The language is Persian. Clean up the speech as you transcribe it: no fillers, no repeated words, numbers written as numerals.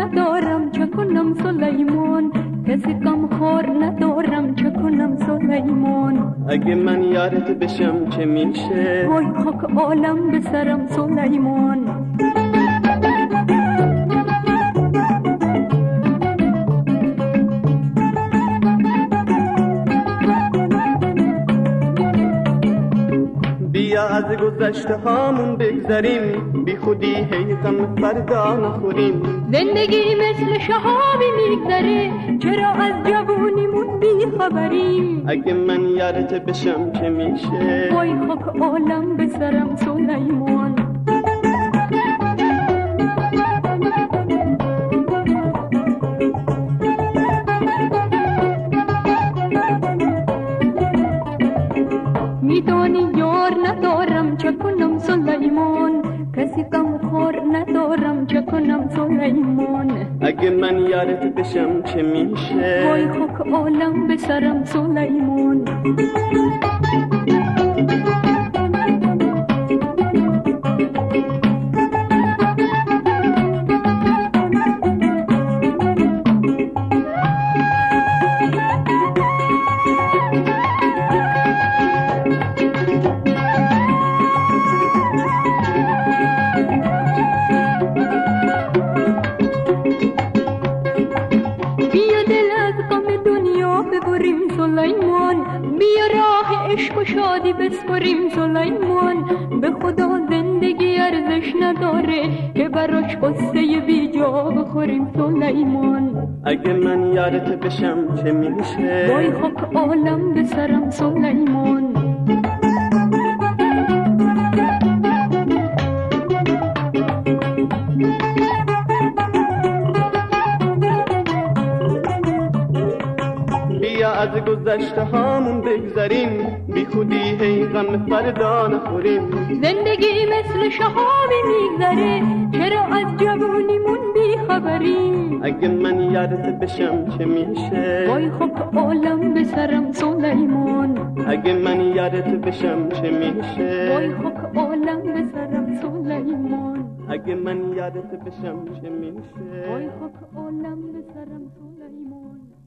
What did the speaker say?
ندارم چه کنم سلیمان، کسی کم خور ندارم چه کنم سلیمان. اگه من یارت بشم چه میشه؟ وای خاک عالم به سرم سلیمان. بیا از گذشته هامون بگذریم، بی خودی هی غم فردا نخوریم. زندگی مثل شهابی میگذره، چرا از جوونیمون بی خبریم. اگه من یارت بشم چه میشه؟ وای خاک عالم به سرم سلیمان. میدانی یار ندارم چه کنم سلیمان، کسی کم خور ندارم چه کنم سلیمان. اگه من یارت بشم چه میشه؟ وای خاک عالم به سرم سلیمان. سلیمان بیا راه عشق و شادی بسپریم سلیمان. به خدا زندگی ارزش نداره که براش قصه بی جا بخوریم سلیمان. اگه من یارت بشم چه میشه؟ وای خاک عالم به سرم سلیمان. از گذشته هامون بگذریم، بی خودی هی غم فردا نخوریم. زندگی مثل شهابی میگذره، چرا از جوونیمون بی خبریم. اگه من یارت بشم چه میشه؟ وای خاک عالم به سرم سلیمان. اگه من یارت بشم چه میشه؟ وای خاک عالم به سرم سلیمان. اگه من یارت بشم چه میشه؟ وای خاک عالم به سرم سلیمان.